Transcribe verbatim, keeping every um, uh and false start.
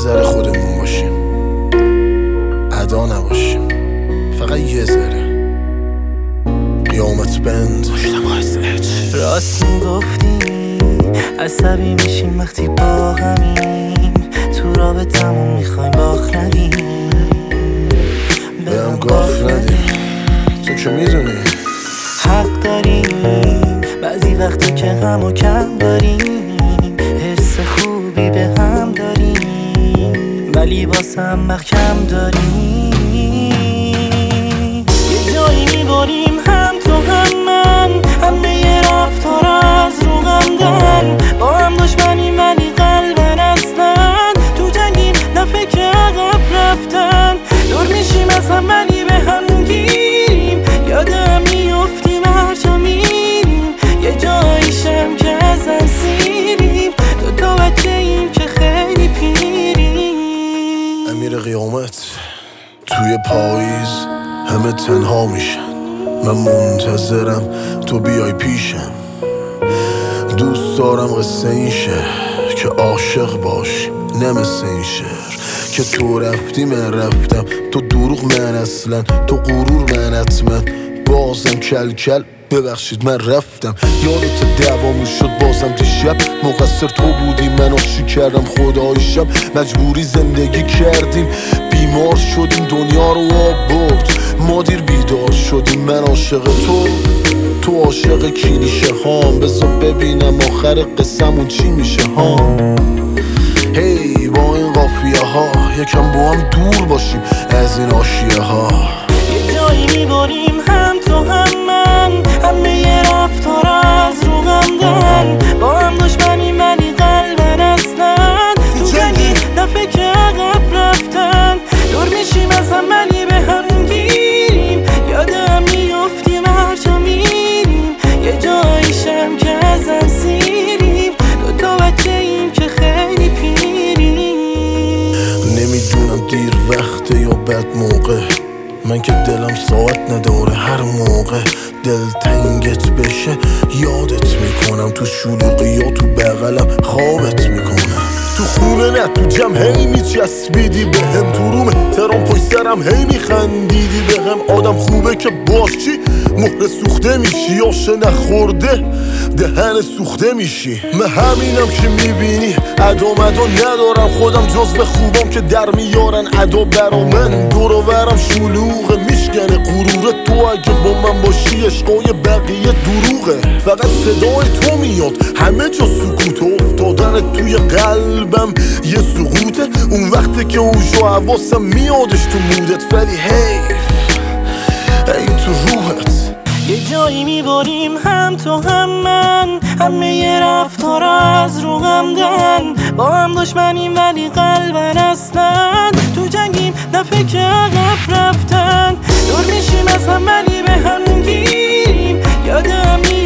ذره خودمون باشیم، ادا نباشیم، فقط یه ذره قیامت بند. راست میگفتی عصبی میشیم وقتی با همیم، تو رابطمون میخوایم باخت ندیم، بهم گاف ندیم. تو که میدونی حق داریم بعضی وقتا که غم و کم داریم، حس خوبی به هم داریم ولی واسه هم محکم داریم. یه جایی میباریم هم تو هم من، همه رفتار از رو غمدن، با هم دشمنیم ولی قلبن اصلا تو جنگیم نه فکر عقب رفتن، دور میشیم از هم ولی به هم گیریم، یادم میفتیم هر جا میریم، یه جاییشم که ازم سیریم، دو تا بچه ایم که خیلی پیریم. امیر قیامت توی پاییز همه تنها میشن، من منتظرم تو بیای پیشم، دوست دارم قصه این شهر که عاشق باشی، نه مثل این شهر که تو رفتی من رفتم، تو دروغ من اصلا، تو غرور من حتما، بازم کل کل ببخشید من رفتم. یادت دعوامون شد بازم دیشب، مقصر تو بودی من عاشق کردم خدایشم، مجبوری زندگی کردیم بیمار شدیم دنیا رو آب برد، ما دیر بیدار شدیم، من عاشق تو تو عاشق کلیشه هام، بذار ببینم آخر قصمون چی میشه ها. هی hey, با این قافیه ها یکم با هم دور باشیم از این آشیه ها. یه جایی میباریم هم تو هم من، همه رفتار از رو غمدن، با هم دشمنیم ولی قلبن اصلا تو جنگی نه فکر عقب رفتن، دور میشیم از هم ولی به هم گیریم، یادم میفتیم هر جا میریم، یه جاییشم که ازم سیریم، دو تا بچه ایم که خیلی پیریم. نمیدونم دیر وقته یا بد موقع، من که دلم ساعت نداره، هر موقع دل تنگت بشه یادت میکنم، تو شلوغی یا تو بغلم خوابت میکنم، تو خونه نه تو جمع هی میچسبیدی به هم، تو روم ترام پشت سرم هی میخندیدی به هم. آدم خوبه که باشی مهر سوخته میشی، آشه نخورده دهن سوخته میشی، من همینم که میبینی ادا مدا ندارم، خودم جزو خوبام که در میارن ادا برا من، دور و برم شلوغه میشکنه غروره، تو اگه با من باشی عشقای بقیه دروغه، فقط صدای تو میاد همه جا سکوت، افتادن توی قلبم یه سقوطه، اون وقته که اوش و حواسم میادش تو مودت، ولی حیف ای تو روحت. یه جایی میباریم هم تو هم من، همه رفتار از رو غمدن، با هم دشمنیم ولی قلبن اصلا تو جنگیم نه فکر عقب رفتن، دور میشیم از هم ولی به هم گیریم، یادم